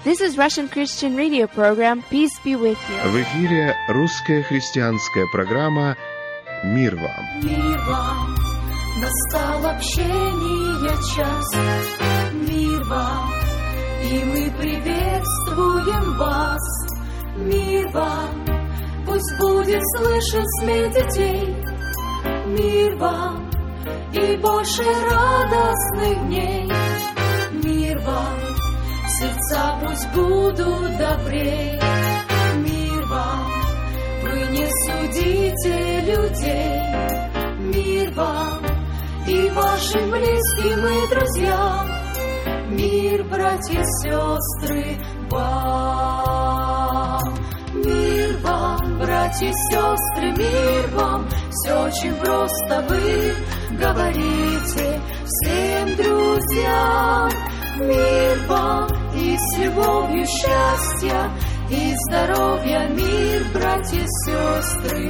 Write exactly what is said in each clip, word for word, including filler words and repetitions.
This is Russian Christian radio program. Peace be with you. В эфире русская христианская программа «Мир вам». Мир вам, настал общения час. Мир вам, и мы приветствуем вас. Мир вам, пусть будет слышен смех детей. Мир вам, и больше радостных дней. Мир вам, сердца пусть будут добрей. Мир вам, вы не судите людей. Мир вам и вашим близким и друзьям. Мир, братья и сестры, вам. Мир вам, братья и сестры, мир вам. Все очень просто вы говорите всем друзьям. Мир вам и с любовью счастья и здоровья. Мир, братья и сестры,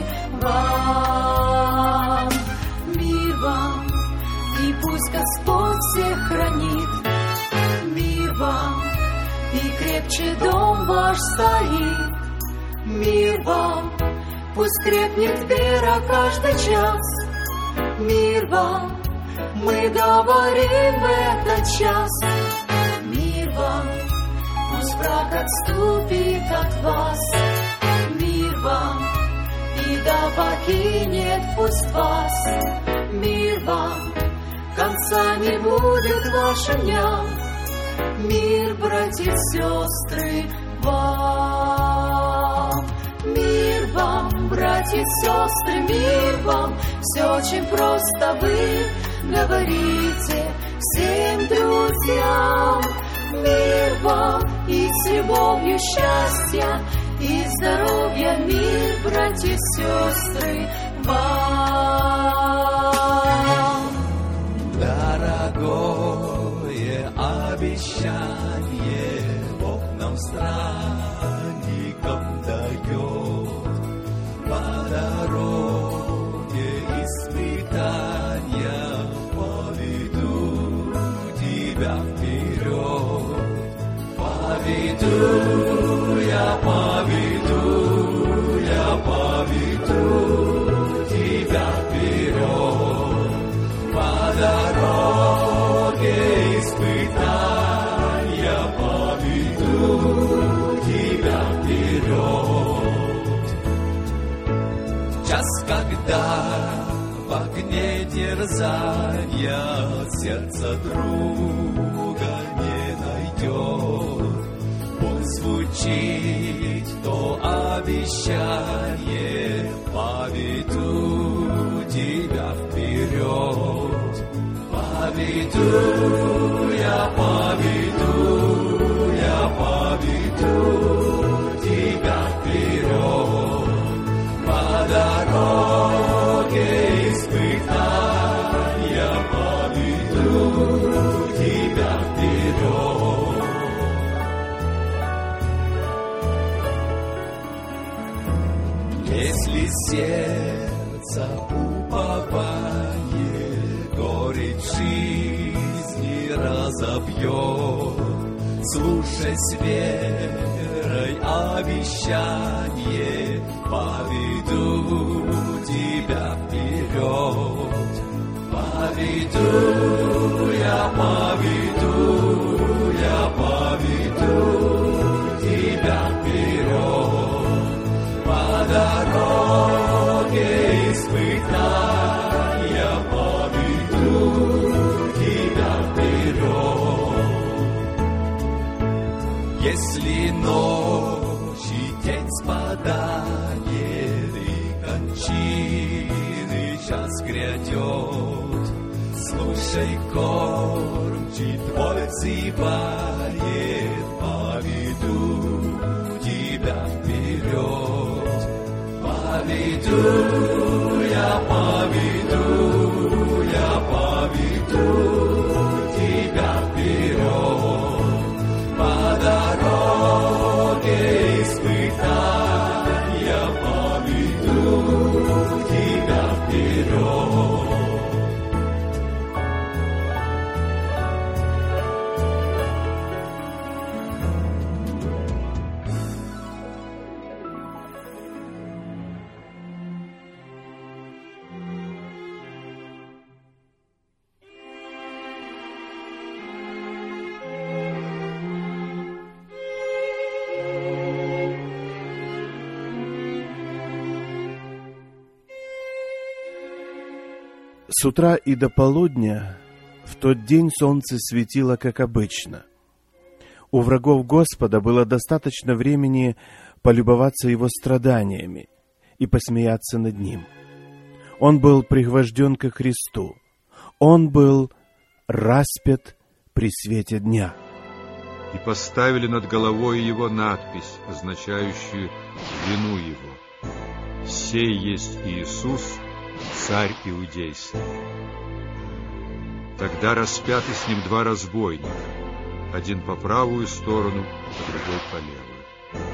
вам. Мир вам, и пусть Господь всех хранит. Мир вам, и крепче дом ваш стоит. Мир вам, пусть крепнет вера каждый час. Мир вам, мы говорим в этот час. Мир вам, пусть враг отступит от вас. Мир вам, и да покинет пусть вас. Мир вам, конца не будет вашим дням. Мир, братья и сестры, вам. Мир вам, братья и сестры, мир вам. Все очень просто вы говорите всем друзьям. Мир вам и с любовью счастья и здоровья. Мир, братья и сестры, вам. Дорогое обещание Бог нам странникам дает. По дороге испытания поведу тебя вперед. Поведу, я поведу, я поведу тебя вперед. По дороге испытания поведу тебя вперед. Час, когда в огне дерзания сердце друга не найдет, пусть звучит то обещание, поведу тебя вперед. Поведу, я поведу, я поведу тебя вперед. По дороге испытания поведу тебя вперед. Если сердце упование горечь жизни разобьет, слушай с верой обещание, поведу тебя вперед. Поведу, я поведу, я поведу тебя вперед. По дороге испытания поведу тебя вперед. Если ночи тень спадает и кончины час грядет, слушай, кормчий твой взывает, поведу тебя вперед. Поведу, я поведу, я поведу тебя вперед. По дороге испытания поведу тебя вперед. С утра и до полудня в тот день солнце светило, как обычно. У врагов Господа было достаточно времени полюбоваться его страданиями и посмеяться над ним. Он был пригвожден ко Христу. Он был распят при свете дня. И поставили над головой его надпись, означающую вину его. «Сей есть Иисус, царь иудейский». Тогда распяты с ним два разбойника, один по правую сторону, а другой по левую.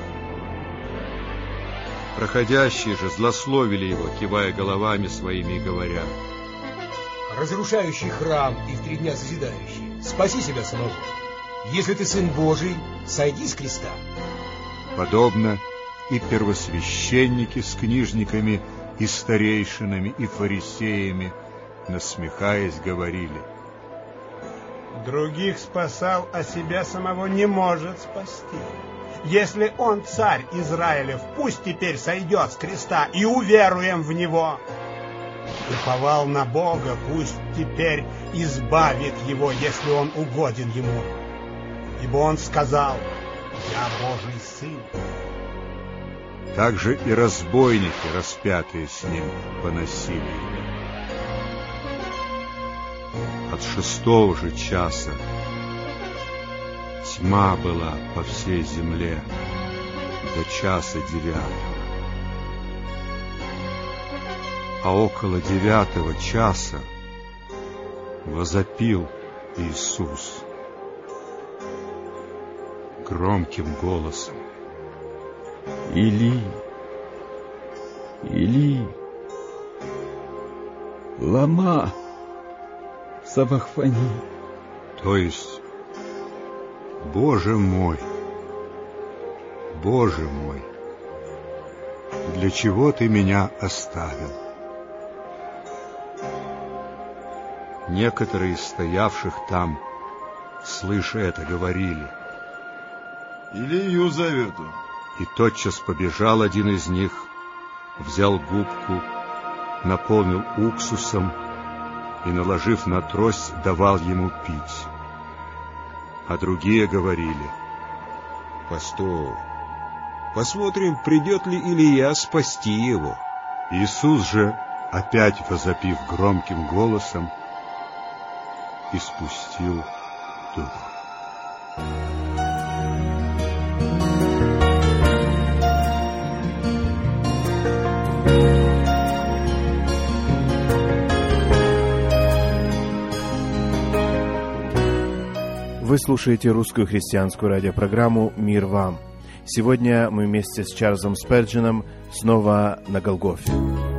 Проходящие же злословили его, кивая головами своими и говоря: «Разрушающий храм и в три дня созидающий, спаси себя самого. Если ты Сын Божий, сойди с креста». Подобно и первосвященники с книжниками, и старейшинами, и фарисеями, насмехаясь, говорили: «Других спасал, а себя самого не может спасти. Если он царь Израилев, пусть теперь сойдет с креста, и уверуем в него. Уповал на Бога, пусть теперь избавит его, если он угоден ему. Ибо он сказал: я Божий сын». Также и разбойники, распятые с ним, поносили его. От шестого же часа тьма была по всей земле до часа девятого. А около девятого часа возопил Иисус громким голосом: «Или, Или, лама сабахфани». То есть: «Боже мой, Боже мой, для чего ты меня оставил?» Некоторые из стоявших там, слыша это, говорили: «Илию зовет он». И тотчас побежал один из них, взял губку, наполнил уксусом и, наложив на трость, давал ему пить. А другие говорили: «Постой, посмотрим, придет ли Илия спасти его». Иисус же, опять возопив громким голосом, испустил дух. Вы слушаете русскую христианскую радиопрограмму «Мир вам». Сегодня мы вместе с Чарльзом Сперджином снова на Голгофе.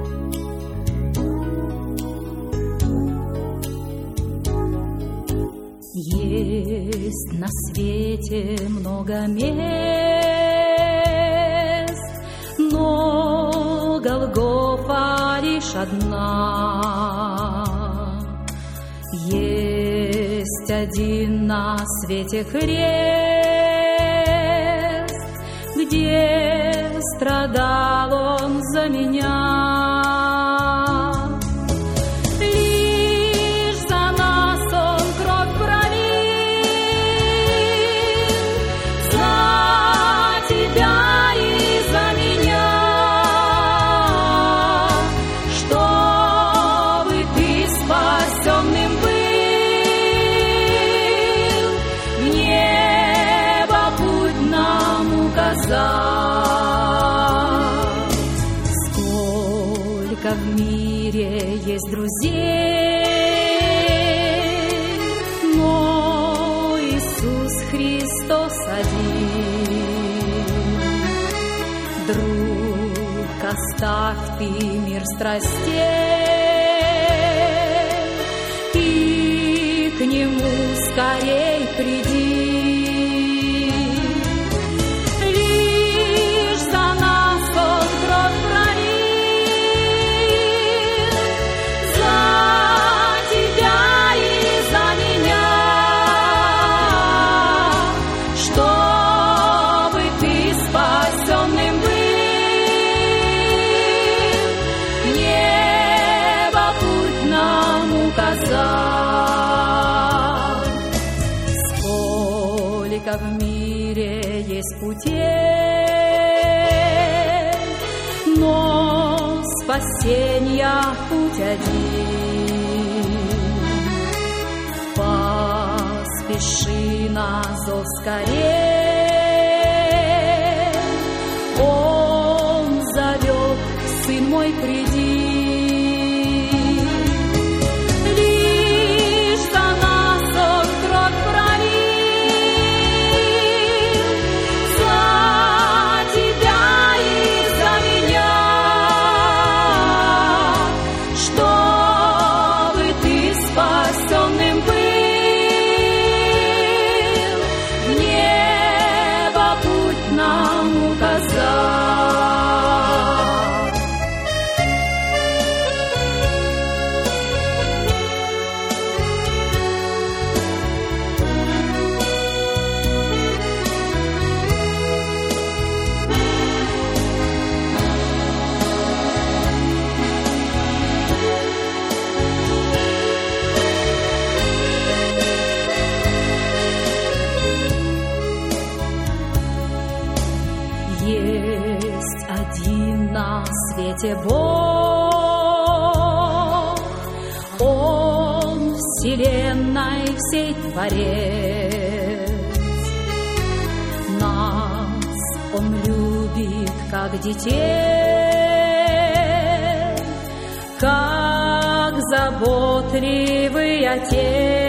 Есть на свете много мест, но Голгофа лишь одна. Есть один на свете крест, где страдал он за меня. Лишь за нас он кровь пролил, за тебя и за меня, чтобы ты спасенным был. Сколько в мире есть друзей, но Иисус Христос один. Друг, оставь ты мир страстей и к Нему скорей приди. Небо путь нам есть путей, но спасения путь один. Поспеши на зов скорей, Он зовет: сын мой, приди. Есть один на свете Бог, Он вселенной всей Творец. Нас Он любит как детей, как заботливый Отец.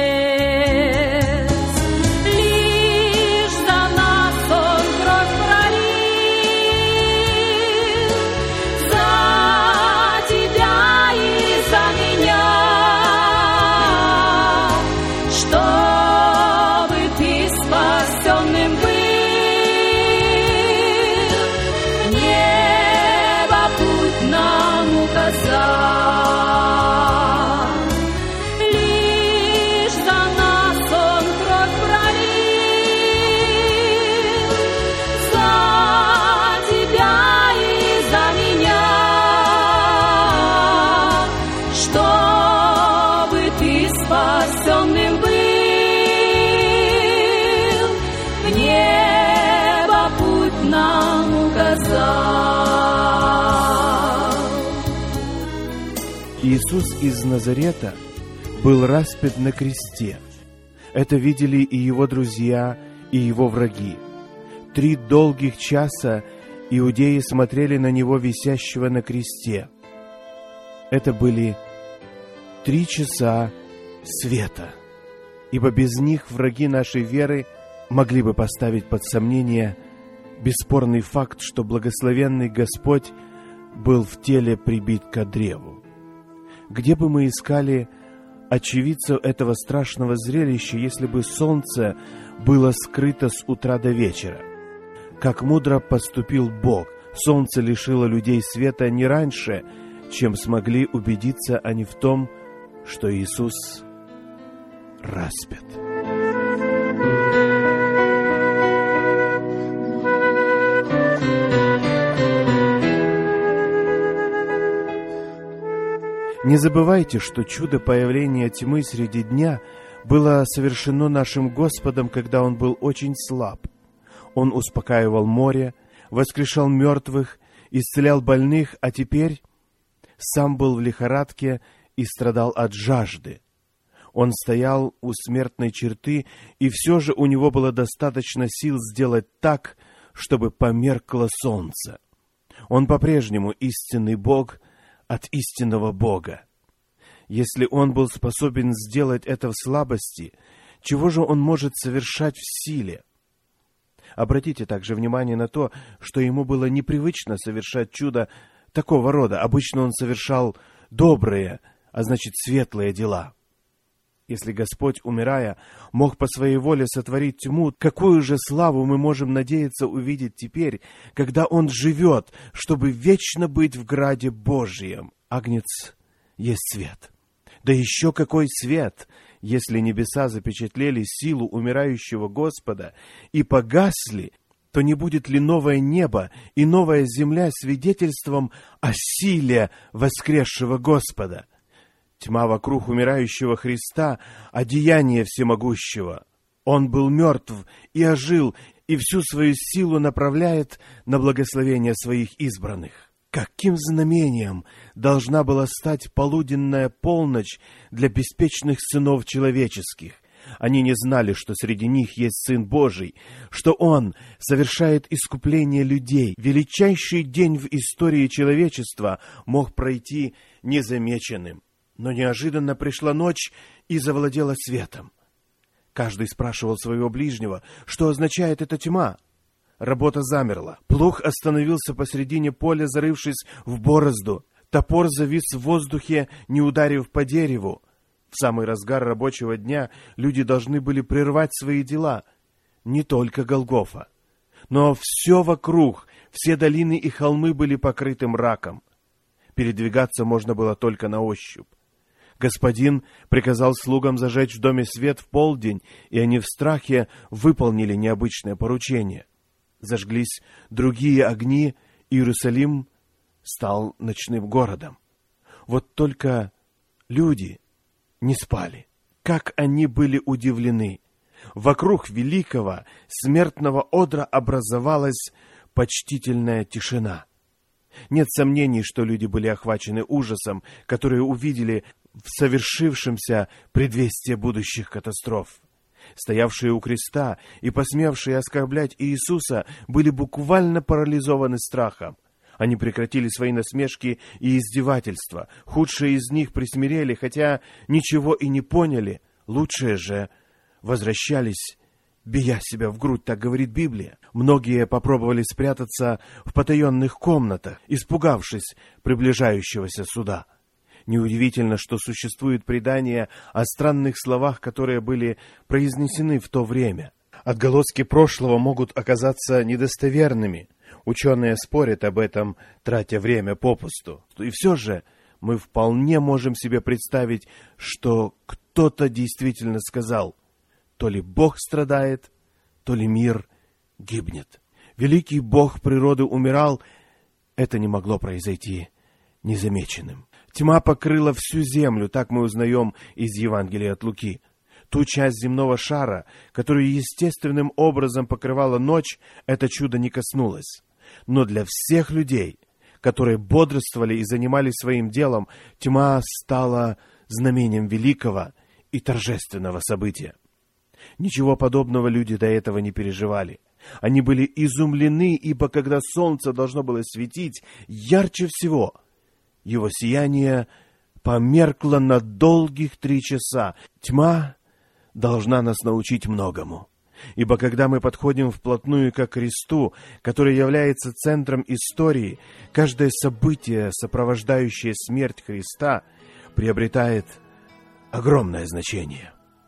Иисус из Назарета был распят на кресте. Это видели и его друзья, и его враги. Три долгих часа иудеи смотрели на него, висящего на кресте. Это были три часа света, ибо без них враги нашей веры могли бы поставить под сомнение бесспорный факт, что благословенный Господь был в теле прибит ко древу. Где бы мы искали очевидцев этого страшного зрелища, если бы солнце было скрыто с утра до вечера? Как мудро поступил Бог! Солнце лишило людей света не раньше, чем смогли убедиться они в том, что Иисус распят. Не забывайте, что чудо появления тьмы среди дня было совершено нашим Господом, когда Он был очень слаб. Он успокаивал море, воскрешал мертвых, исцелял больных, а теперь сам был в лихорадке и страдал от жажды. Он стоял у смертной черты, и все же у него было достаточно сил сделать так, чтобы померкло солнце. Он по-прежнему истинный Бог от истинного Бога. Если Он был способен сделать это в слабости, чего же Он может совершать в силе? Обратите также внимание на то, что Ему было непривычно совершать чудо такого рода. Обычно Он совершал добрые, а значит светлые дела. Если Господь, умирая, мог по своей воле сотворить тьму, какую же славу мы можем надеяться увидеть теперь, когда Он живет, чтобы вечно быть в граде Божьем? Агнец есть свет. Да еще какой свет, если небеса запечатлели силу умирающего Господа и погасли, то не будет ли новое небо и новая земля свидетельством о силе воскресшего Господа? Тьма вокруг умирающего Христа — одеяние всемогущего. Он был мертв и ожил, и и всю свою силу направляет на благословение своих избранных. Каким знамением должна была стать полуденная полночь для беспечных сынов человеческих? Они не знали, что среди них есть Сын Божий, что Он совершает искупление людей. Величайший день в истории человечества мог пройти незамеченным. Но неожиданно пришла ночь и завладела светом. Каждый спрашивал своего ближнего, что означает эта тьма. Работа замерла. Плуг остановился посредине поля, зарывшись в борозду. Топор завис в воздухе, не ударив по дереву. В самый разгар рабочего дня люди должны были прервать свои дела. Не только Голгофа, но все вокруг, все долины и холмы были покрыты мраком. Передвигаться можно было только на ощупь. Господин приказал слугам зажечь в доме свет в полдень, и они в страхе выполнили необычное поручение. Зажглись другие огни, и Иерусалим стал ночным городом. Вот только люди не спали. Как они были удивлены! Вокруг великого смертного одра образовалась почтительная тишина. Нет сомнений, что люди были охвачены ужасом, который увидели в совершившемся предвестие будущих катастроф. Стоявшие у креста и посмевшие оскорблять Иисуса были буквально парализованы страхом. Они прекратили свои насмешки и издевательства. Худшие из них присмирели, хотя ничего и не поняли. Лучшие же возвращались, бия себя в грудь, так говорит Библия. Многие попробовали спрятаться в потаенных комнатах, испугавшись приближающегося суда. Неудивительно, что существует предание о странных словах, которые были произнесены в то время. Отголоски прошлого могут оказаться недостоверными. Ученые спорят об этом, тратя время попусту. И все же мы вполне можем себе представить, что кто-то действительно сказал: то ли Бог страдает, то ли мир гибнет. Великий Бог природы умирал, это не могло произойти незамеченным. Тьма покрыла всю землю, так мы узнаем из Евангелия от Луки. Ту часть земного шара, которую естественным образом покрывала ночь, это чудо не коснулось. Но для всех людей, которые бодрствовали и занимались своим делом, тьма стала знамением великого и торжественного события. Ничего подобного люди до этого не переживали. Они были изумлены, ибо когда солнце должно было светить ярче всего, его сияние померкло на долгих три часа. Тьма должна нас научить многому. Ибо когда мы подходим вплотную ко кресту, который является центром истории, каждое событие, сопровождающее смерть Христа, приобретает огромное значение.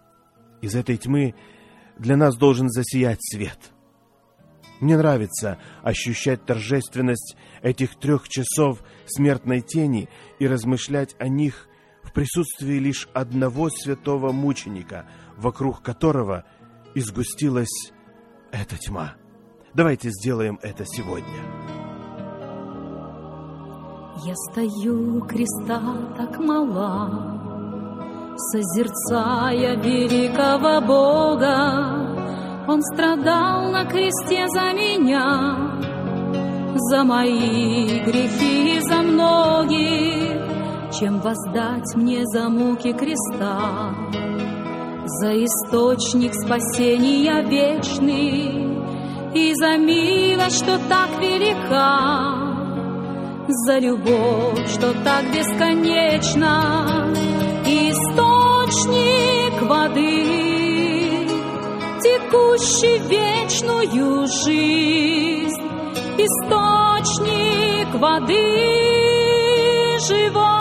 Из этой тьмы для нас должен засиять свет. Мне нравится ощущать торжественность этих трех часов смертной тени и размышлять о них в присутствии лишь одного святого мученика, вокруг которого и сгустилась эта тьма. Давайте сделаем это сегодня. Я стою у креста так мала, созерцая великого Бога. Он страдал на кресте за меня, за мои грехи и за многих. Чем воздать мне за муки креста, за источник спасения вечный и за милость, что так велика, за любовь, что так бесконечна, источник воды, текущий вечную жизнь, источник воды живой,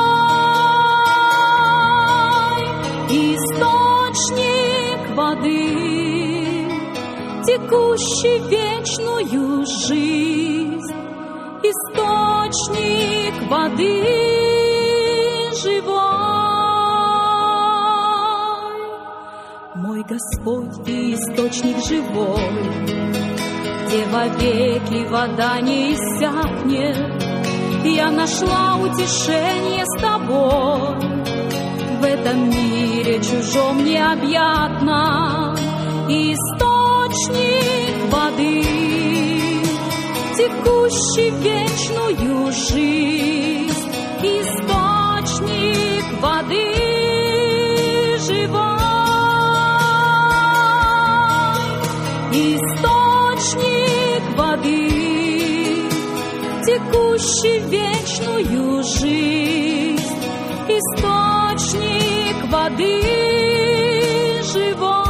источник воды, текущий вечную жизнь, источник воды живой. Мой Господь и источник живой, где вовеки вода не иссякнет. Я нашла утешение с тобой в этом мире чужом необъятном. Источник источник воды, текущий в вечную жизнь, источник воды живой, источник воды, текущий в вечную жизнь, источник воды живой.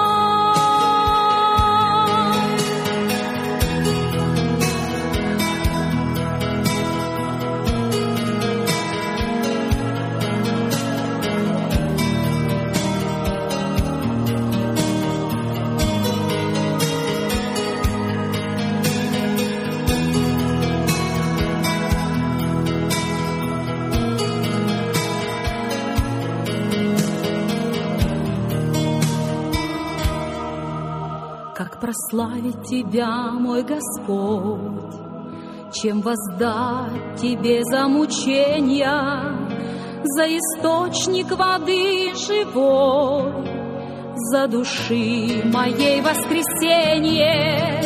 Как прославить Тебя, мой Господь, чем воздать Тебе за мучения, за источник воды живой, за души моей воскресенье,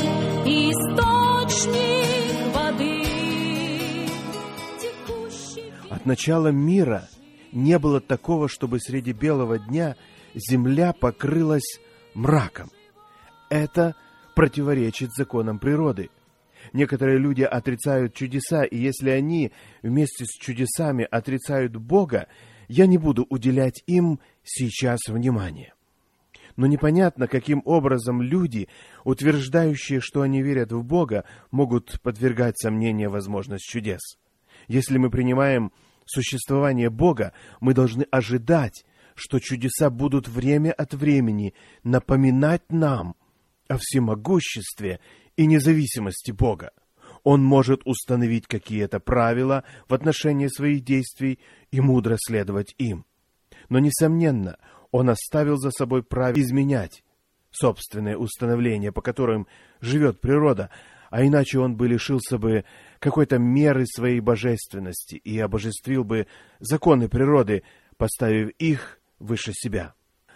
источник воды, текущий... От начала мира не было такого, чтобы среди белого дня земля покрылась мраком. Это противоречит законам природы. Некоторые люди отрицают чудеса, и если они вместе с чудесами отрицают Бога, я не буду уделять им сейчас внимания. Но непонятно, каким образом люди, утверждающие, что они верят в Бога, могут подвергать сомнению возможность чудес. Если мы принимаем существование Бога, мы должны ожидать, что чудеса будут время от времени напоминать нам о всемогуществе и независимости Бога. Он может установить какие-то правила в отношении своих действий и мудро следовать им. Но, несомненно, Он оставил за собой право изменять собственные установления, по которым живет природа, а иначе Он бы лишился бы какой-то меры своей божественности и обожествил бы законы природы, поставив их выше себя.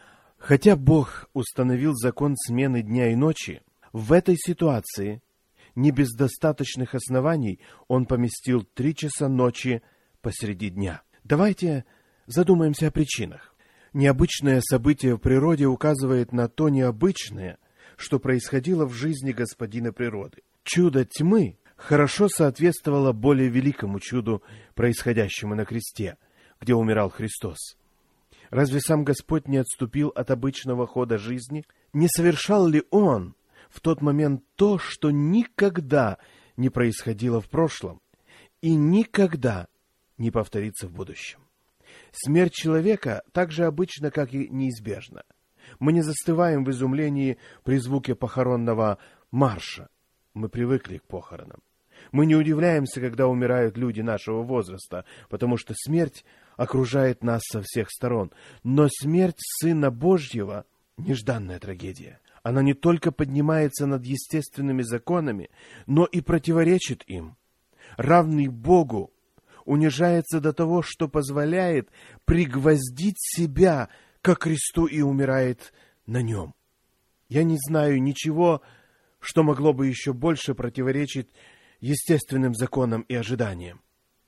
Хотя Бог установил закон смены дня и ночи, в этой ситуации, не без достаточных оснований, Он поместил три часа ночи посреди дня. Давайте задумаемся о причинах. Необычное событие в природе указывает на то необычное, что происходило в жизни Господина природы. Чудо тьмы хорошо соответствовало более великому чуду, происходящему на кресте, где умирал Христос. Разве сам Господь не отступил от обычного хода жизни? Не совершал ли Он в тот момент то, что никогда не происходило в прошлом и никогда не повторится в будущем? Смерть человека так же обычна, как и неизбежна. Мы не застываем в изумлении при звуке похоронного марша. Мы привыкли к похоронам. Мы не удивляемся, когда умирают люди нашего возраста, потому что смерть окружает нас со всех сторон. Но смерть Сына Божьего — нежданная трагедия. Она не только поднимается над естественными законами, но и противоречит им. Равный Богу унижается до того, что позволяет пригвоздить себя ко кресту и умирает на нем. Я не знаю ничего, что могло бы еще больше противоречить естественным законам и ожиданиям.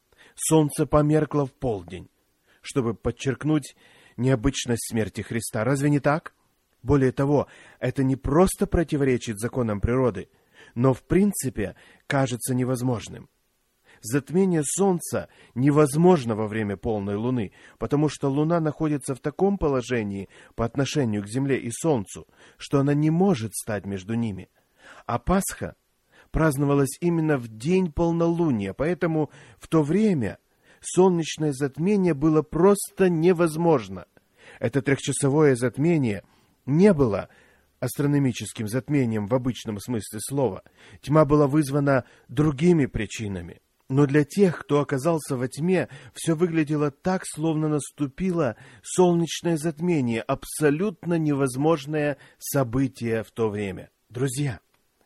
Солнце померкло в полдень, чтобы подчеркнуть необычность смерти Христа. Разве не так? Более того, это не просто противоречит законам природы, но в принципе кажется невозможным. Затмение Солнца невозможно во время полной Луны, потому что Луна находится в таком положении по отношению к Земле и Солнцу, что она не может стать между ними. А Пасха праздновалась именно в день полнолуния, поэтому в то время солнечное затмение было просто невозможно. Это трехчасовое затмение не было астрономическим затмением в обычном смысле слова. Тьма была вызвана другими причинами. Но для тех, кто оказался во тьме, все выглядело так, словно наступило солнечное затмение, абсолютно невозможное событие в то время. Друзья,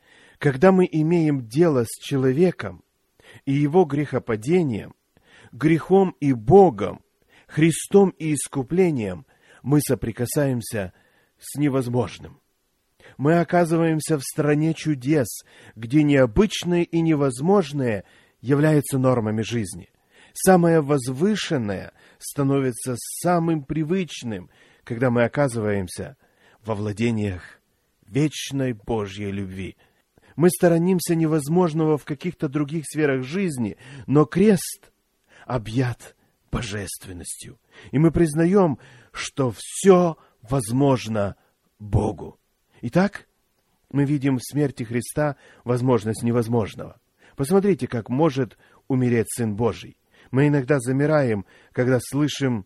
когда мы имеем дело с человеком и его грехопадением, грехом и Богом, Христом и искуплением, мы соприкасаемся с невозможным. Мы оказываемся в стране чудес, где необычное и невозможное являются нормами жизни. Самое возвышенное становится самым привычным, когда мы оказываемся во владениях вечной Божьей любви. Мы сторонимся невозможного в каких-то других сферах жизни, но крест объят божественностью. И мы признаем, что все возможно Богу. Итак, мы видим в смерти Христа возможность невозможного. Посмотрите, как может умереть Сын Божий. Мы иногда замираем, когда слышим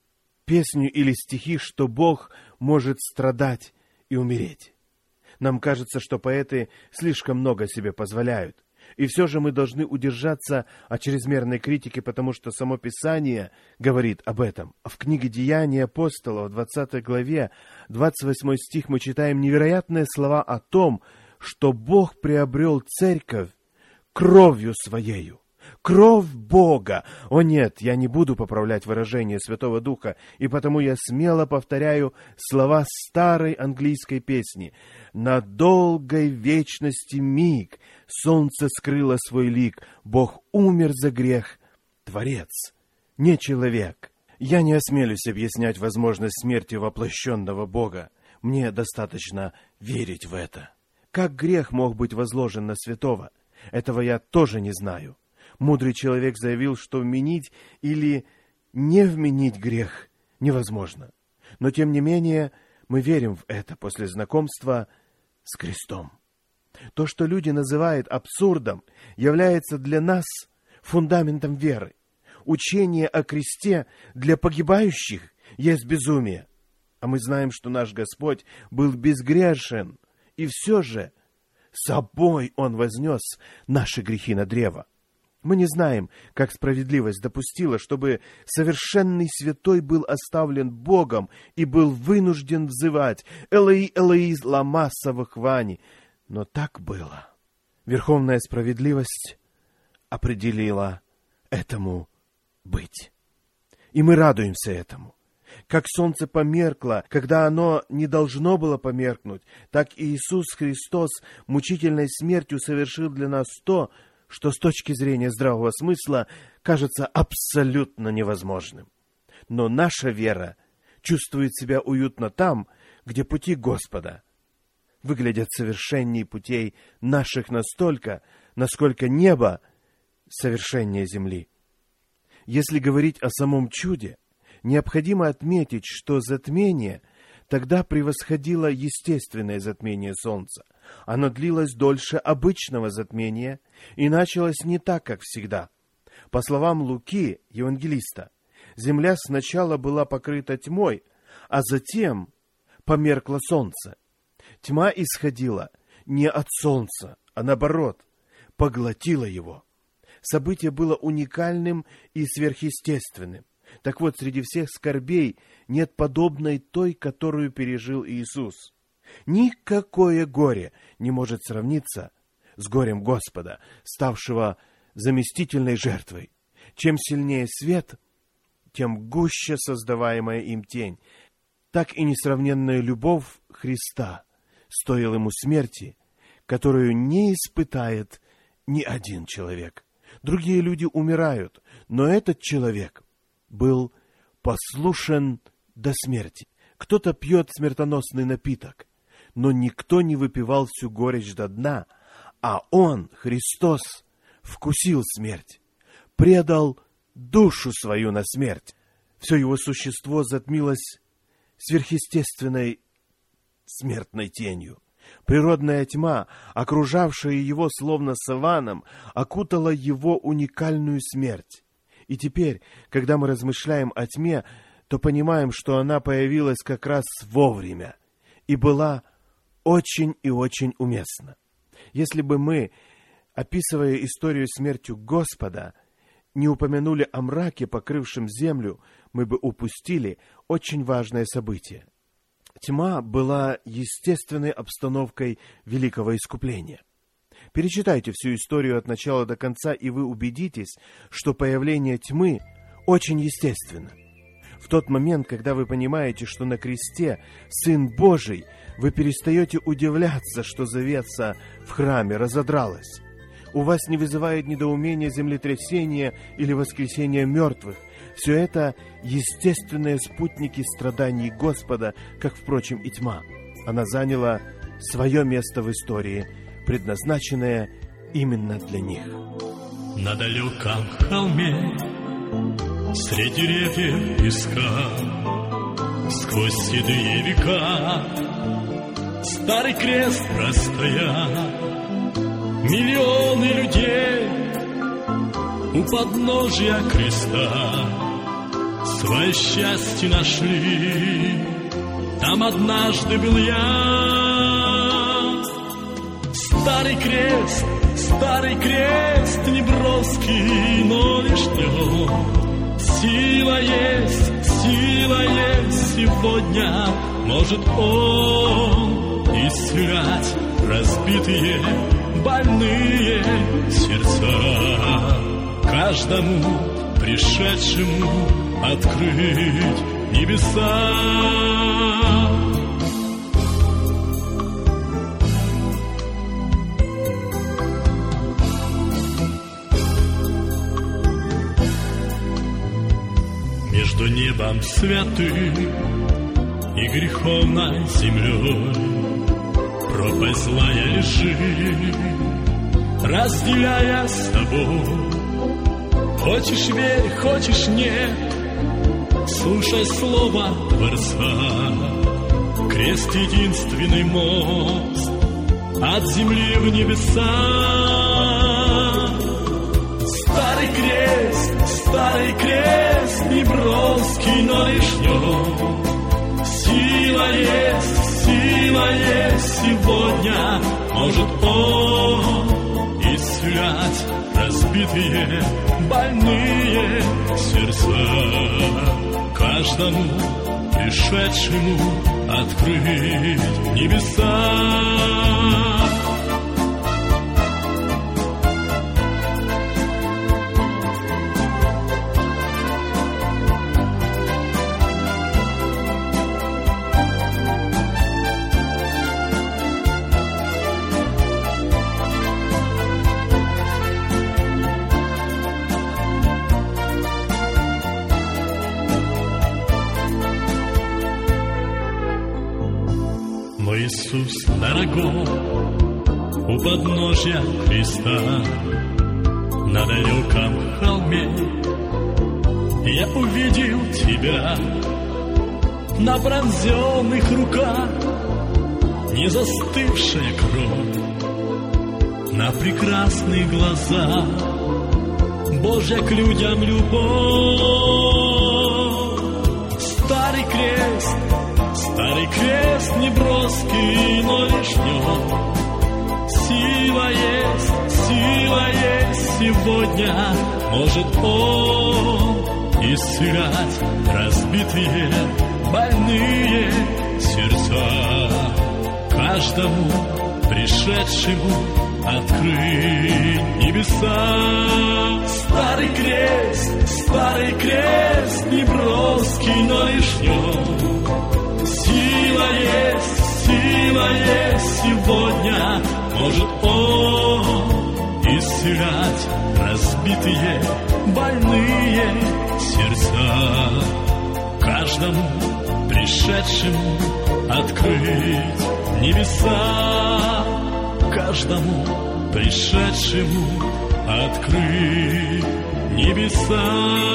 песню или стихи, что Бог может страдать и умереть. Нам кажется, что поэты слишком много себе позволяют. И все же мы должны удержаться от чрезмерной критики, потому что само Писание говорит об этом. В книге «Деяния апостолов» в двадцатой главе, двадцать восьмой стих, мы читаем невероятные слова о том, что Бог приобрел церковь кровью Своею. Кровь Бога! О нет, я не буду поправлять выражение Святого Духа, и потому я смело повторяю слова старой английской песни. «На долгой вечности миг солнце скрыло свой лик, Бог умер за грех, Творец, не человек». Я не осмелюсь объяснять возможность смерти воплощенного Бога. Мне достаточно верить в это. Как грех мог быть возложен на святого? Этого я тоже не знаю. Мудрый человек заявил, что вменить или не вменить грех невозможно. Но, тем не менее, мы верим в это после знакомства с крестом. То, что люди называют абсурдом, является для нас фундаментом веры. Учение о кресте для погибающих есть безумие. А мы знаем, что наш Господь был безгрешен, и все же собой Он вознес наши грехи на древо. Мы не знаем, как справедливость допустила, чтобы совершенный святой был оставлен Богом и был вынужден взывать «Элои, Элои, лама савахвани». Но так было. Верховная справедливость определила этому быть. И мы радуемся этому. Как солнце померкло, когда оно не должно было померкнуть, так и Иисус Христос мучительной смертью совершил для нас то, что с точки зрения здравого смысла кажется абсолютно невозможным. Но наша вера чувствует себя уютно там, где пути Господа выглядят совершеннее путей наших настолько, насколько небо совершеннее земли. Если говорить о самом чуде, необходимо отметить, что затмение тогда превосходило естественное затмение солнца. Оно длилось дольше обычного затмения и началось не так, как всегда. По словам Луки, евангелиста, земля сначала была покрыта тьмой, а затем померкло солнце. Тьма исходила не от солнца, а наоборот, поглотила его. Событие было уникальным и сверхъестественным. Так вот, среди всех скорбей нет подобной той, которую пережил Иисус. Никакое горе не может сравниться с горем Господа, ставшего заместительной жертвой. Чем сильнее свет, тем гуще создаваемая им тень. Так и несравненная любовь Христа стоила ему смерти, которую не испытает ни один человек. Другие люди умирают, но этот человек был послушен до смерти. Кто-то пьет смертоносный напиток, но никто не выпивал всю горечь до дна, а Он, Христос, вкусил смерть, предал душу свою на смерть. Все его существо затмилось сверхъестественной смертной тенью. Природная тьма, окружавшая его словно саваном, окутала его уникальную смерть. И теперь, когда мы размышляем о тьме, то понимаем, что она появилась как раз вовремя и была очень и очень уместна. Если бы мы, описывая историю смерти Господа, не упомянули о мраке, покрывшем землю, мы бы упустили очень важное событие. Тьма была естественной обстановкой великого искупления. Перечитайте всю историю от начала до конца, и вы убедитесь, что появление тьмы очень естественно. В тот момент, когда вы понимаете, что на кресте Сын Божий, вы перестаете удивляться, что завеса в храме разодралась. У вас не вызывает недоумения землетрясение или воскресение мертвых. Все это естественные спутники страданий Господа, как, впрочем, и тьма. Она заняла свое место в истории, предназначенное именно для них. На далеком холме, среди деревьев и скал, сквозь седые века, старый крест простоял. Миллионы людей у подножия креста свое счастье нашли. Там однажды был я. Старый крест, старый крест не броский, но лишь днем. Сила есть, сила есть сегодня, может он исцелять разбитые, больные сердца. Каждому пришедшему открыть небеса. Между небом святым и греховной землей пропасть злая лежит, разделяя с тобой. Хочешь верь, хочешь нет, слушай слово Творца. Крест — единственный мост от земли в небеса. Старый крест, старый крест, не броский, но лишь в нем сила есть, сила есть сегодня, может он исцелять разбитые, больные сердца. Каждому пришедшему открыть небеса. Иисус дорогой у подножья креста, на далеком холме я увидел тебя. На пронзенных руках не застывшая кровь, на прекрасных глазах Божья к людям любовь. Старый крест, старый крест не броский, но лишь в нем сила есть, сила есть сегодня, может он исцелять разбитые, больные сердца. Каждому пришедшему открыть небеса. Старый крест, старый крест не броский, но лишь в нем сила есть, сила есть сегодня, может он исцелять разбитые, больные сердца. Каждому пришедшему открыть небеса. Каждому пришедшему открыть небеса.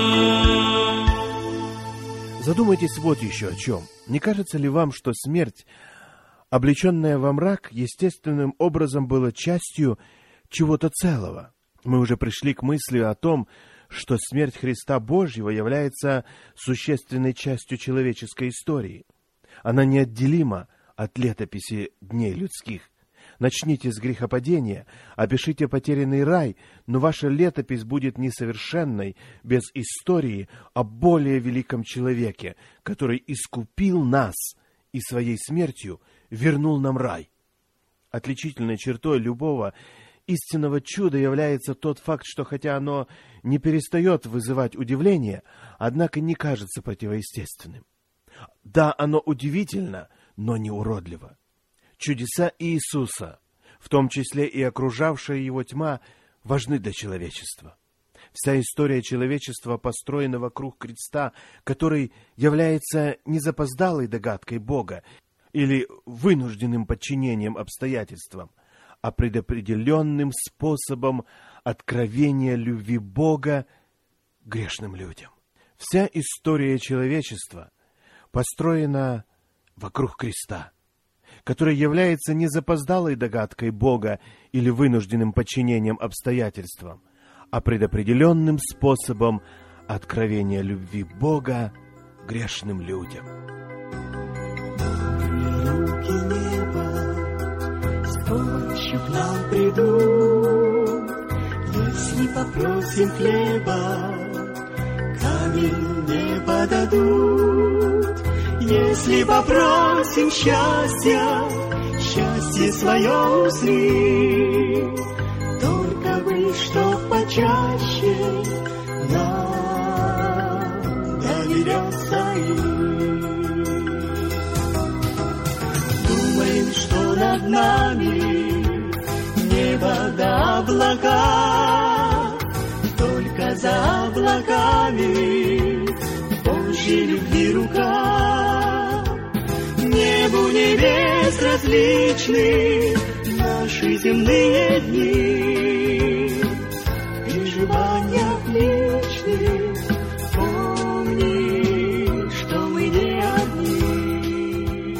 Задумайтесь вот еще о чем. Не кажется ли вам, что смерть, облеченная во мрак, естественным образом была частью чего-то целого? Мы уже пришли к мысли о том, что смерть Христа Божьего является существенной частью человеческой истории. Она неотделима от летописи дней людских. Начните с грехопадения, опишите потерянный рай, но ваша летопись будет несовершенной без истории о более великом человеке, который искупил нас и своей смертью вернул нам рай. Отличительной чертой любого истинного чуда является тот факт, что хотя оно не перестает вызывать удивление, однако не кажется противоестественным. Да, оно удивительно, но не уродливо. Чудеса Иисуса, в том числе и окружавшая его тьма, важны для человечества. Вся история человечества построена вокруг креста, который является не запоздалой догадкой Бога или вынужденным подчинением обстоятельствам, а предопределенным способом откровения любви Бога грешным людям. Вся история человечества построена вокруг креста, который является не запоздалой догадкой Бога или вынужденным подчинением обстоятельствам, а предопределенным способом откровения любви Бога грешным людям. Руки неба с помощью к нам придут, если попросим хлеба, камень не подадут. Если попросим счастья, счастье свое узри, только бы, чтоб почаще нам доверяться им. Думаем, что над нами небо да облака, только за облаками Божьей любви рука. Небу не безразличны наши земные дни, в переживаниях личных помни, что мы не одни.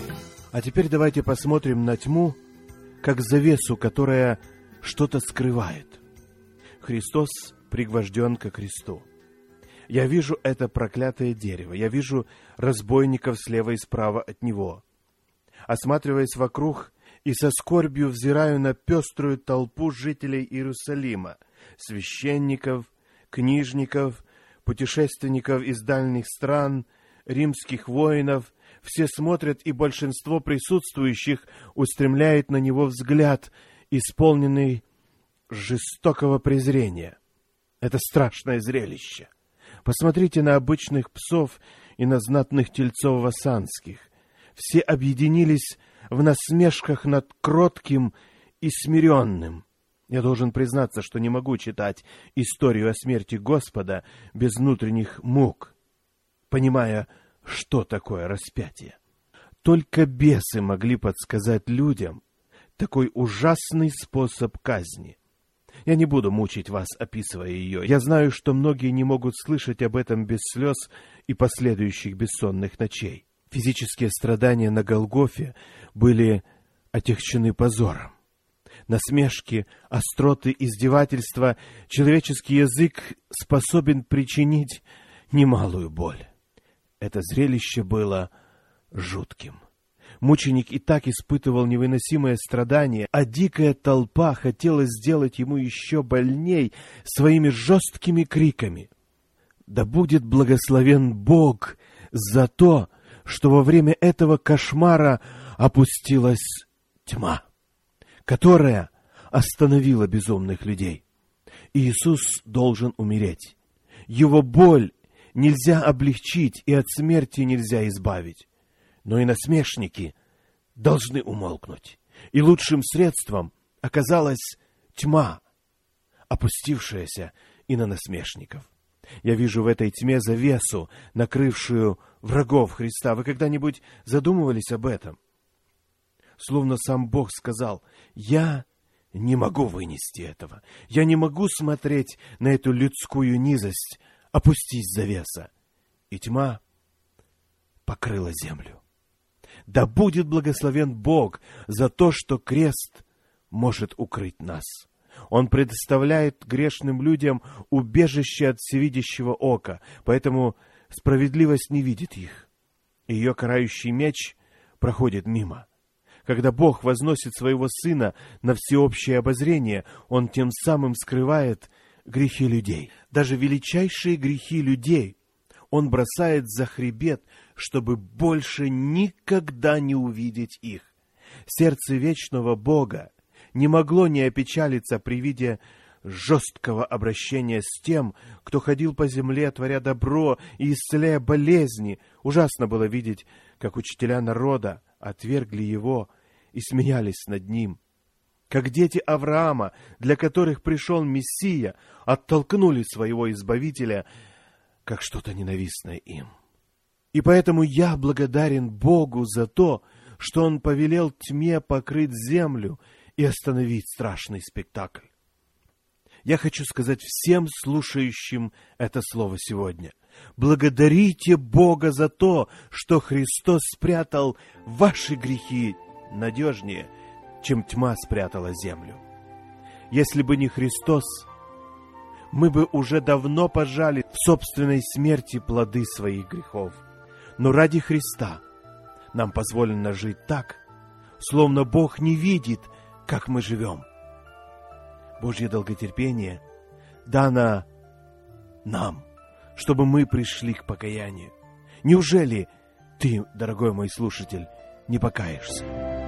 А теперь давайте посмотрим на тьму, как завесу, которая что-то скрывает. Христос пригвожден ко кресту. Я вижу это проклятое дерево, я вижу разбойников слева и справа от него. Осматриваясь вокруг и со скорбью взираю на пеструю толпу жителей Иерусалима, священников, книжников, путешественников из дальних стран, римских воинов, все смотрят, и большинство присутствующих устремляет на него взгляд, исполненный жестокого презрения. Это страшное зрелище. Посмотрите на обычных псов и на знатных тельцов вассанских. Все объединились в насмешках над кротким и смиренным. Я должен признаться, что не могу читать историю о смерти Господа без внутренних мук, понимая, что такое распятие. Только бесы могли подсказать людям такой ужасный способ казни. Я не буду мучить вас, описывая ее. Я знаю, что многие не могут слышать об этом без слез и последующих бессонных ночей. Физические страдания на Голгофе были отягчены позором. Насмешки, остроты, издевательства, человеческий язык способен причинить немалую боль. Это зрелище было жутким. Мученик и так испытывал невыносимое страдание, а дикая толпа хотела сделать ему еще больней своими жесткими криками. Да будет благословен Бог за то, что во время этого кошмара опустилась тьма, которая остановила безумных людей. Иисус должен умереть. Его боль нельзя облегчить, и от смерти нельзя избавить. Но и насмешники должны умолкнуть. И лучшим средством оказалась тьма, опустившаяся и на насмешников. Я вижу в этой тьме завесу, накрывшую врагов Христа. Вы когда-нибудь задумывались об этом? Словно сам Бог сказал: «Я не могу вынести этого. Я не могу смотреть на эту людскую низость. Опустись завеса». И тьма покрыла землю. Да будет благословен Бог за то, что крест может укрыть нас. Он предоставляет грешным людям убежище от всевидящего ока, поэтому справедливость не видит их. Ее карающий меч проходит мимо. Когда Бог возносит своего Сына на всеобщее обозрение, Он тем самым скрывает грехи людей. Даже величайшие грехи людей Он бросает за хребет, чтобы больше никогда не увидеть их. Сердце вечного Бога не могло не опечалиться при виде жесткого обращения с тем, кто ходил по земле, творя добро и исцеляя болезни. Ужасно было видеть, как учителя народа отвергли его и смеялись над ним. Как дети Авраама, для которых пришел Мессия, оттолкнули своего Избавителя, как что-то ненавистное им. И поэтому я благодарен Богу за то, что Он повелел тьме покрыть землю и остановить страшный спектакль. Я хочу сказать всем слушающим это слово сегодня: благодарите Бога за то, что Христос спрятал ваши грехи надежнее, чем тьма спрятала землю. Если бы не Христос, мы бы уже давно пожали в собственной смерти плоды своих грехов. Но ради Христа нам позволено жить так, словно Бог не видит, как мы живем. Божье долготерпение дано нам, чтобы мы пришли к покаянию. Неужели ты, дорогой мой слушатель, не покаешься?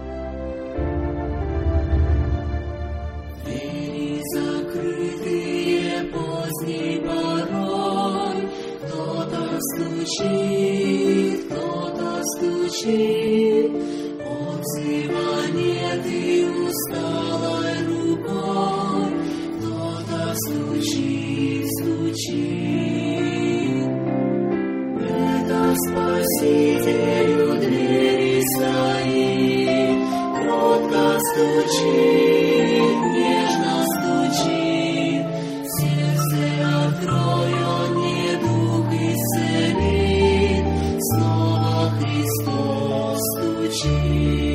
Двери закрытые поздней порой, кто-то стучит, кто-то стучит, отзывание ты усталой рукой, кто-то стучит, стучит. Это Спасителю двери стоит, кротко стучит, нежно стучит, сердце открой, он недуг исцелит, снова Христос стучит.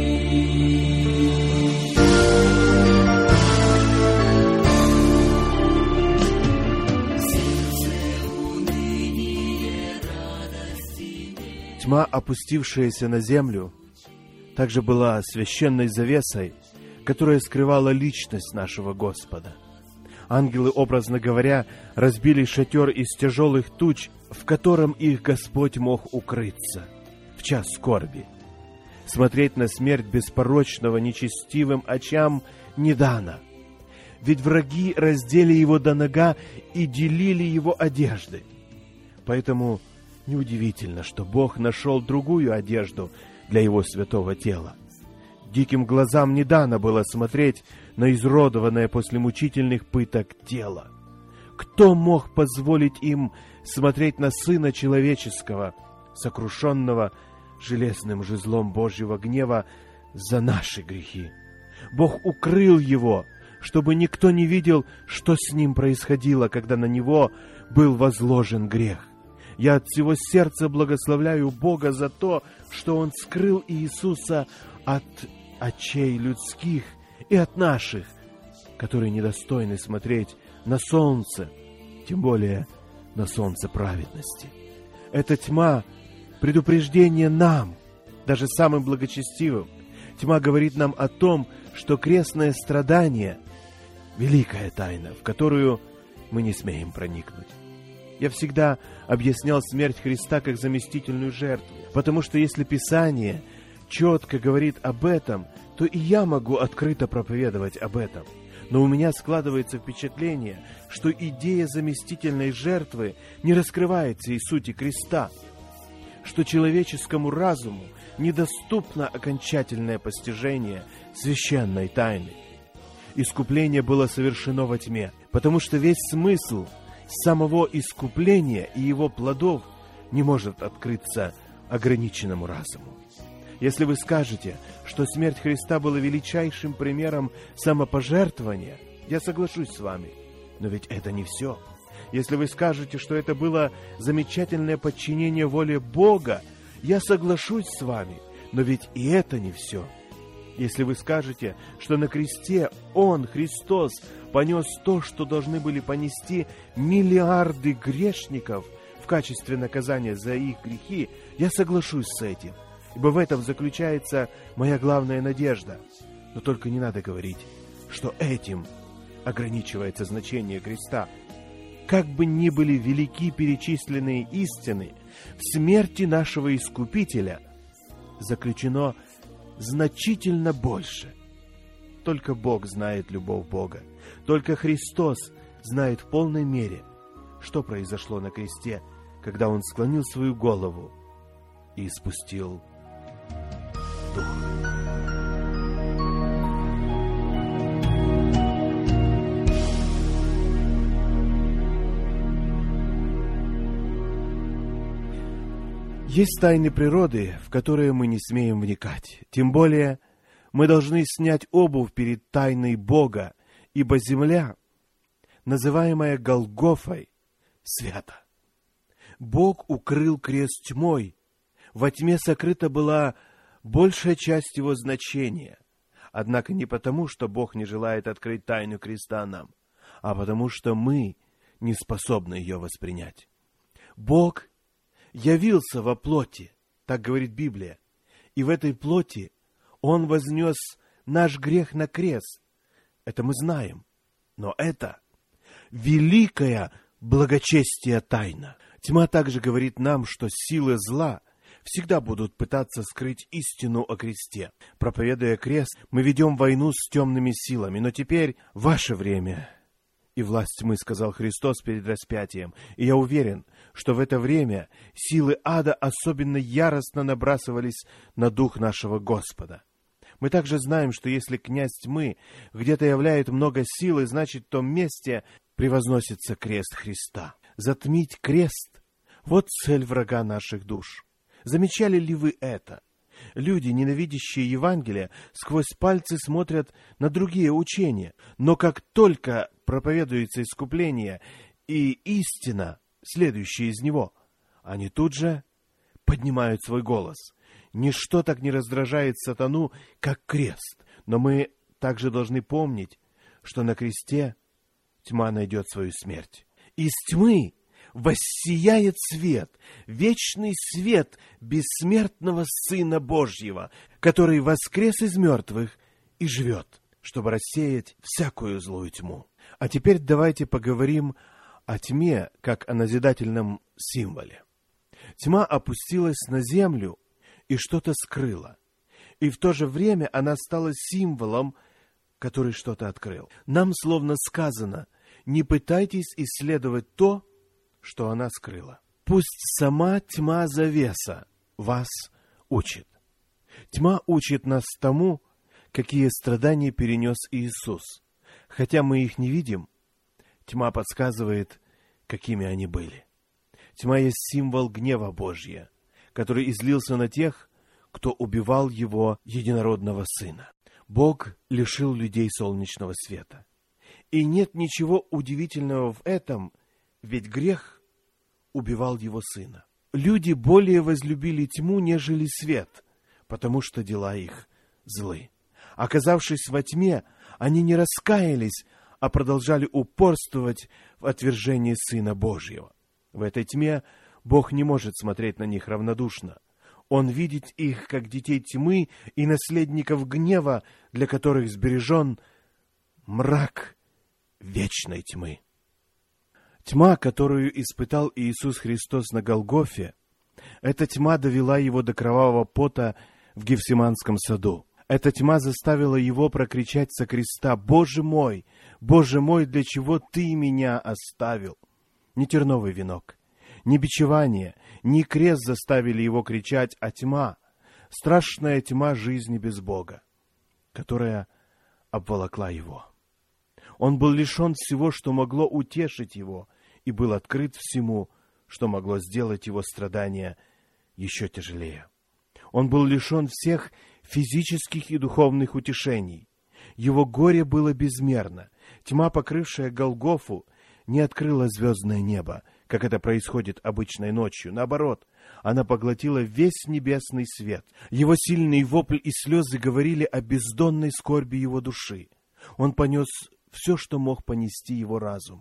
Тьма, опустившаяся на землю, также была священной завесой, которая скрывала личность нашего Господа. Ангелы, образно говоря, разбили шатер из тяжелых туч, в котором их Господь мог укрыться в час скорби. Смотреть на смерть беспорочного нечестивым очам не дано, ведь враги раздели его до нога и делили его одежды. Поэтому неудивительно, что Бог нашел другую одежду для его святого тела. Диким глазам не дано было смотреть на изуродованное после мучительных пыток тело. Кто мог позволить им смотреть на Сына Человеческого, сокрушенного железным жезлом Божьего гнева за наши грехи? Бог укрыл его, чтобы никто не видел, что с ним происходило, когда на него был возложен грех. Я от всего сердца благословляю Бога за то, что Он скрыл Иисуса от очей людских и от наших, которые недостойны смотреть на солнце, тем более на солнце праведности. Эта тьма — предупреждение нам, даже самым благочестивым. Тьма говорит нам о том, что крестное страдание — великая тайна, в которую мы не смеем проникнуть. Я всегда объяснял смерть Христа как заместительную жертву, потому что если Писание четко говорит об этом, то и я могу открыто проповедовать об этом. Но у меня складывается впечатление, что идея заместительной жертвы не раскрывается из сути креста, что человеческому разуму недоступно окончательное постижение священной тайны. Искупление было совершено во тьме, потому что весь смысл самого искупления и его плодов не может открыться ограниченному разуму. Если вы скажете, что смерть Христа была величайшим примером самопожертвования, я соглашусь с вами, но ведь это не все. Если вы скажете, что это было замечательное подчинение воле Бога, я соглашусь с вами, но ведь и это не все. Если вы скажете, что на кресте Он, Христос, понес то, что должны были понести миллиарды грешников в качестве наказания за их грехи, я соглашусь с этим, ибо в этом заключается моя главная надежда. Но только не надо говорить, что этим ограничивается значение креста. Как бы ни были велики перечисленные истины, в смерти нашего Искупителя заключено значительно больше. только Бог знает любовь Бога. Только Христос знает в полной мере, что произошло на кресте, когда Он склонил свою голову и испустил дух. Есть тайны природы, в которые мы не смеем вникать. Тем более мы должны снять обувь перед тайной Бога, ибо земля, называемая Голгофой, свята. Бог укрыл крест тьмой. Во тьме сокрыта была большая часть его значения. Однако не потому, что Бог не желает открыть тайну креста нам, а потому что мы не способны ее воспринять. Бог явился во плоти, так говорит Библия, и в этой плоти Он вознес наш грех на крест. Это мы знаем, но это великая благочестие тайна. Тьма также говорит нам, что силы зла всегда будут пытаться скрыть истину о кресте. Проповедуя крест, мы ведем войну с темными силами, но теперь ваше время и власть тьмы, сказал Христос перед распятием. И я уверен, что в это время силы ада особенно яростно набрасывались на дух нашего Господа. Мы также знаем, что если князь тьмы где-то являет много силы, значит, в том месте превозносится крест Христа. Затмить крест — вот цель врага наших душ. Замечали ли вы это? Люди, ненавидящие Евангелие, сквозь пальцы смотрят на другие учения. Но как только проповедуется искупление и истина, следующая из него, они тут же поднимают свой голос. Ничто так не раздражает сатану, как крест. Но мы также должны помнить, что на кресте тьма найдет свою смерть. Из тьмы воссияет свет, вечный свет бессмертного Сына Божьего, который воскрес из мертвых и живет, чтобы рассеять всякую злую тьму. А теперь давайте поговорим о тьме, как о назидательном символе. Тьма опустилась на землю и что-то скрыла, и в то же время она стала символом, который что-то открыл. Нам словно сказано: не пытайтесь исследовать то, что она скрыла. Пусть сама тьма завеса вас учит. Тьма учит нас тому, какие страдания перенес Иисус. Хотя мы их не видим, тьма подсказывает, какими они были. Тьма есть символ гнева Божьего, который излился на тех, кто убивал Его единородного Сына. Бог лишил людей солнечного света. И нет ничего удивительного в этом, ведь грех убивал Его Сына. Люди более возлюбили тьму, нежели свет, потому что дела их злы. Оказавшись во тьме, они не раскаялись, а продолжали упорствовать в отвержении Сына Божьего. В этой тьме Бог не может смотреть на них равнодушно. Он видит их, как детей тьмы и наследников гнева, для которых сбережен мрак вечной тьмы. Тьма, которую испытал Иисус Христос на Голгофе, эта тьма довела Его до кровавого пота в Гефсиманском саду. Эта тьма заставила Его прокричать со креста: «Боже мой, Боже мой, для чего Ты меня оставил?» Ни терновый венок, ни бичевание, ни крест заставили Его кричать, а тьма, страшная тьма жизни без Бога, которая обволокла Его. Он был лишен всего, что могло утешить Его, и был открыт всему, что могло сделать Его страдания еще тяжелее. Он был лишен всех физических и духовных утешений. Его горе было безмерно. Тьма, покрывшая Голгофу, не открыла звездное небо, как это происходит обычной ночью. Наоборот, она поглотила весь небесный свет. Его сильный вопль и слезы говорили о бездонной скорби его души. Он понес все, что мог понести его разум,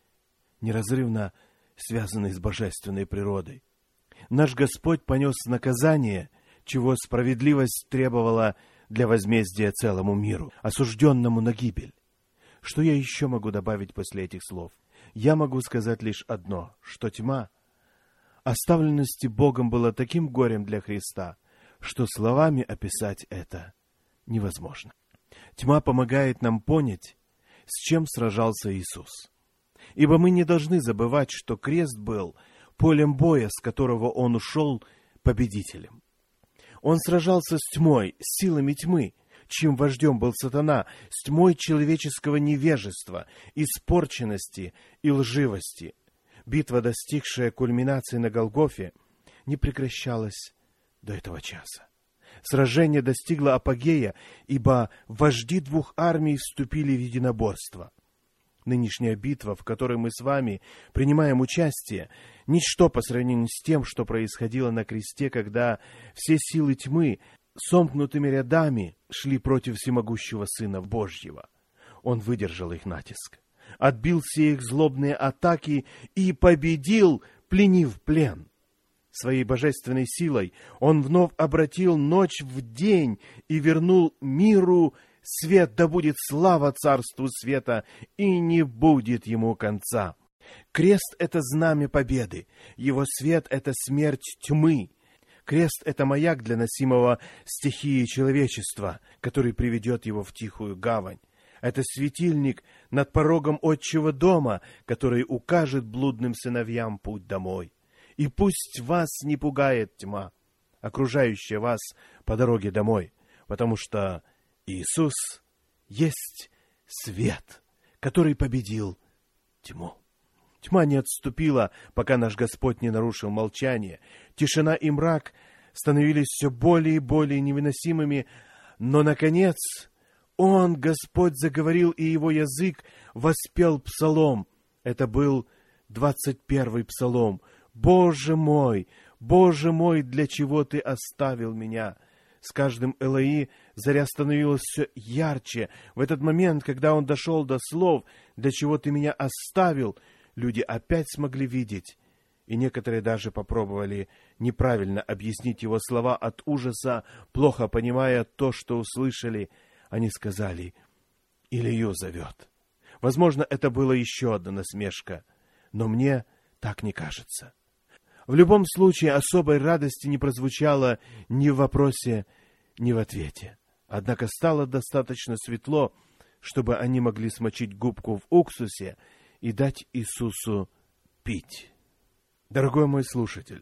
неразрывно связанный с божественной природой. Наш Господь понес наказание, чего справедливость требовала для возмездия целому миру, осужденному на гибель. Что я еще могу добавить после этих слов? Я могу сказать лишь одно, что тьма оставленности Богом была таким горем для Христа, что словами описать это невозможно. Тьма помогает нам понять, с чем сражался Иисус. Ибо мы не должны забывать, что крест был полем боя, с которого Он ушел победителем. Он сражался с тьмой, с силами тьмы, чьим вождем был сатана, с тьмой человеческого невежества, испорченности и лживости. Битва, достигшая кульминации на Голгофе, не прекращалась до этого часа. Сражение достигло апогея, ибо вожди двух армий вступили в единоборство. Нынешняя битва, в которой мы с вами принимаем участие, ничто по сравнению с тем, что происходило на кресте, когда все силы тьмы сомкнутыми рядами шли против всемогущего Сына Божьего. Он выдержал их натиск, отбил все их злобные атаки и победил, пленив плен. Своей божественной силой Он вновь обратил ночь в день и вернул миру свет, да будет слава Царству света, и не будет ему конца. Крест — это знамя победы, его свет — это смерть тьмы. Крест — это маяк для носимого стихии человечества, который приведет его в тихую гавань. Это светильник над порогом отчего дома, который укажет блудным сыновьям путь домой. И пусть вас не пугает тьма, окружающая вас по дороге домой, потому что Иисус есть свет, который победил тьму. Тьма не отступила, пока наш Господь не нарушил молчание. Тишина и мрак становились все более и более невыносимыми, но, наконец, Он, Господь, заговорил, и Его язык воспел псалом. Это был двадцать первый псалом. «Боже мой, Боже мой, для чего Ты оставил меня?» С каждым Элои заря становилась все ярче. В этот момент, когда он дошел до слов «для чего Ты меня оставил», люди опять смогли видеть, и некоторые даже попробовали неправильно объяснить его слова от ужаса, плохо понимая то, что услышали. Они сказали: «Илью зовет». Возможно, это было еще одна насмешка, но мне так не кажется. В любом случае, особой радости не прозвучало ни в вопросе, ни в ответе. Однако стало достаточно светло, чтобы они могли смочить губку в уксусе и дать Иисусу пить. Дорогой мой слушатель,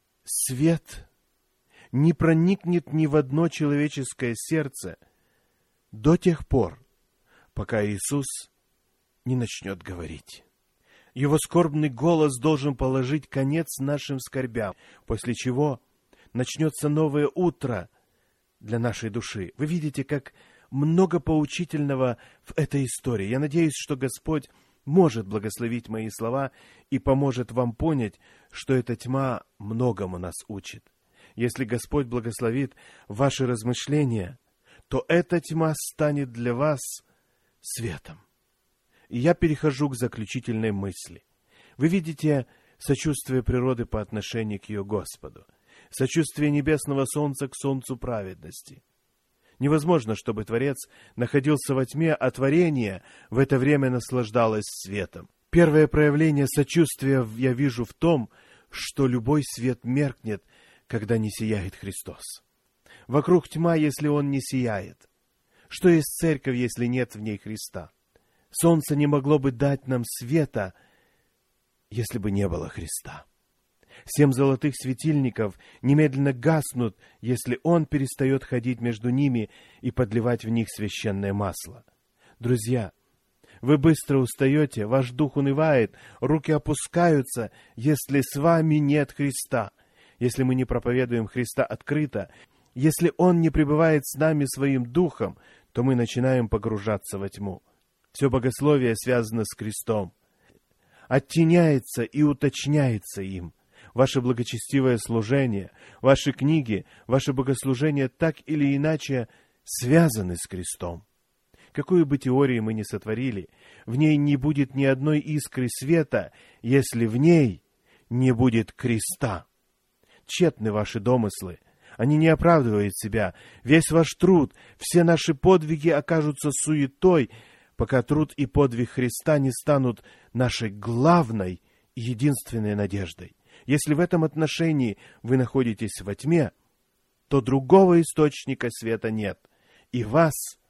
свет не проникнет ни в одно человеческое сердце до тех пор, пока Иисус не начнет говорить. Его скорбный голос должен положить конец нашим скорбям, после чего начнется новое утро для нашей души. Вы видите, как много поучительного в этой истории. Я надеюсь, что Господь может благословить мои слова и поможет вам понять, что эта тьма многому нас учит. Если Господь благословит ваши размышления, то эта тьма станет для вас светом. И я перехожу к заключительной мысли. Вы видите сочувствие природы по отношению к ее Господу, сочувствие небесного солнца к солнцу праведности. Невозможно, чтобы Творец находился во тьме, а творение в это время наслаждалось светом. Первое проявление сочувствия я вижу в том, что любой свет меркнет, когда не сияет Христос. Вокруг тьма, если Он не сияет. Что есть церковь, если нет в ней Христа? Солнце не могло бы дать нам света, если бы не было Христа. Семь золотых светильников немедленно гаснут, если Он перестает ходить между ними и подливать в них священное масло. Друзья, вы быстро устаете, ваш дух унывает, руки опускаются, если с вами нет Христа. Если мы не проповедуем Христа открыто, если Он не пребывает с нами своим духом, то мы начинаем погружаться во тьму. Все богословие связано с крестом. Оттеняется и уточняется им. Ваше благочестивое служение, ваши книги, ваше богослужение так или иначе связаны с крестом. Какую бы теорию мы ни сотворили, в ней не будет ни одной искры света, если в ней не будет креста. Тщетны ваши домыслы, они не оправдывают себя. Весь ваш труд, все наши подвиги окажутся суетой, пока труд и подвиг Христа не станут нашей главной и единственной надеждой. Если в этом отношении вы находитесь во тьме, то другого источника света нет, и вас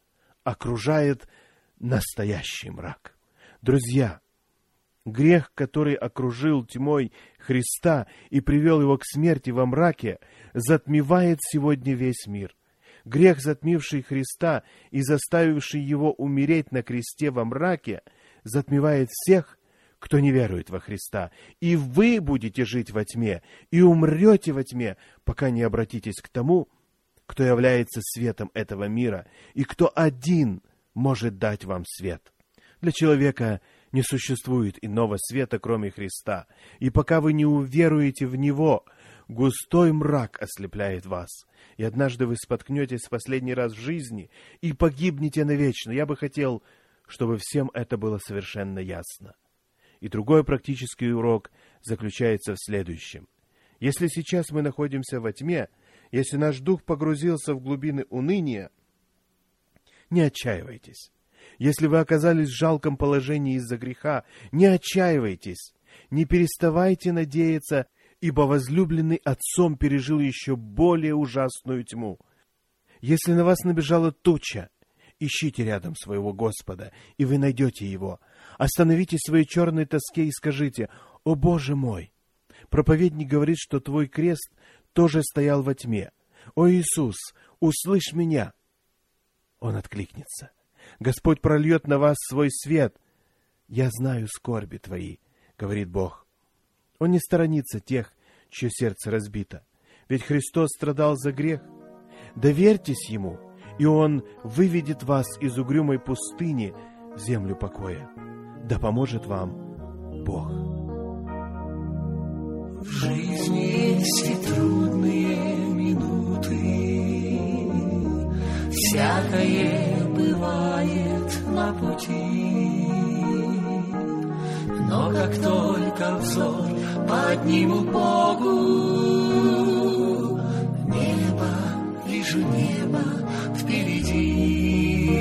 окружает настоящий мрак. Друзья, грех, который окружил тьмой Христа и привел его к смерти во мраке, затмевает сегодня весь мир. Грех, затмивший Христа и заставивший его умереть на кресте во мраке, затмевает всех, кто не верует во Христа. И вы будете жить во тьме, и умрете во тьме, пока не обратитесь к тому, кто является светом этого мира, и кто один может дать вам свет. Для человека не существует иного света, кроме Христа, и пока вы не уверуете в Него, густой мрак ослепляет вас, и однажды вы споткнетесь в последний раз в жизни и погибнете навечно. Я бы хотел, чтобы всем это было совершенно ясно. И другой практический урок заключается в следующем. Если сейчас мы находимся во тьме, если наш дух погрузился в глубины уныния, не отчаивайтесь. Если вы оказались в жалком положении из-за греха, не отчаивайтесь, не переставайте надеяться, ибо возлюбленный Отцом пережил еще более ужасную тьму. Если на вас набежала туча, ищите рядом своего Господа, и вы найдете Его. Остановитесь в своей черной тоске и скажите: «О Боже мой! Проповедник говорит, что Твой крест тоже стоял во тьме. О Иисус, услышь меня!» Он откликнется. Господь прольет на вас свой свет. «Я знаю скорби твои», — говорит Бог. Он не сторонится тех, чье сердце разбито. Ведь Христос страдал за грех. Доверьтесь Ему, и Он выведет вас из угрюмой пустыни в землю покоя. Да поможет вам Бог. В жизни есть и трудные минуты, всякое бывает на пути. Но как только взор подниму к Богу, небо, вижу небо впереди.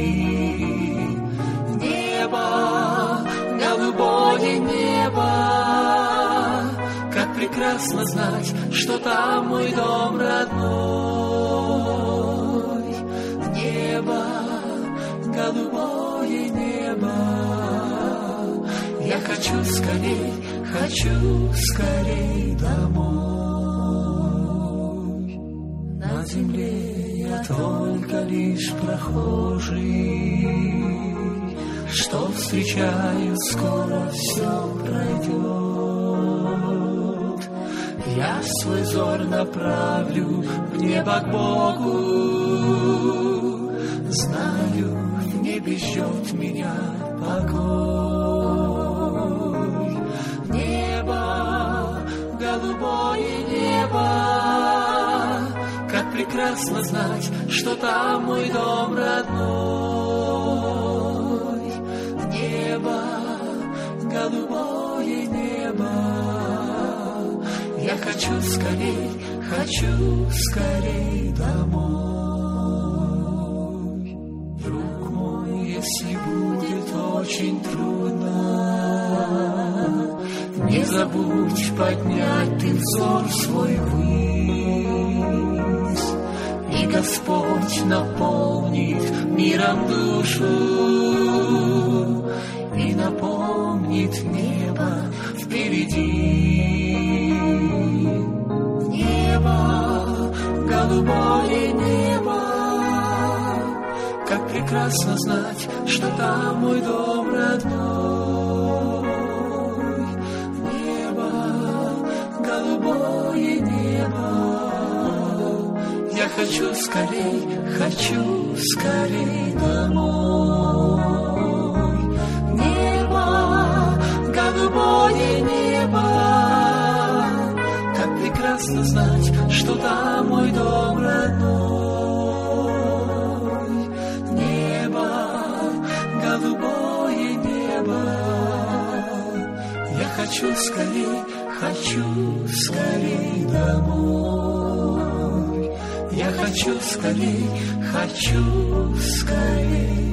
Небо, голубое небо, как прекрасно знать, что там мой дом родной. Небо, голубое небо, я хочу скорей, хочу скорей домой. На земле я только лишь прохожий, что встречаю, скоро все пройдет. Я свой взор направлю в небо к Богу, знаю, в небе ждет меня покой. Небо, голубое небо, как прекрасно знать, что там мой дом родной. Небо, голубое небо, я хочу скорей, хочу скорей домой. Друг мой, если будет очень трудно, не забудь поднять ты взор свой ввысь, и Господь наполнит миром душу и напомнит небо впереди. Небо, голубое небо, как прекрасно знать, что там мой дом родной. Небо, голубое небо, я хочу скорей, хочу скорей домой. Небо, голубое небо, как прекрасно знать, что там мой дом родной. Небо, голубое небо, я хочу скорей, хочу скорей домой. Я хочу скорей, хочу скорей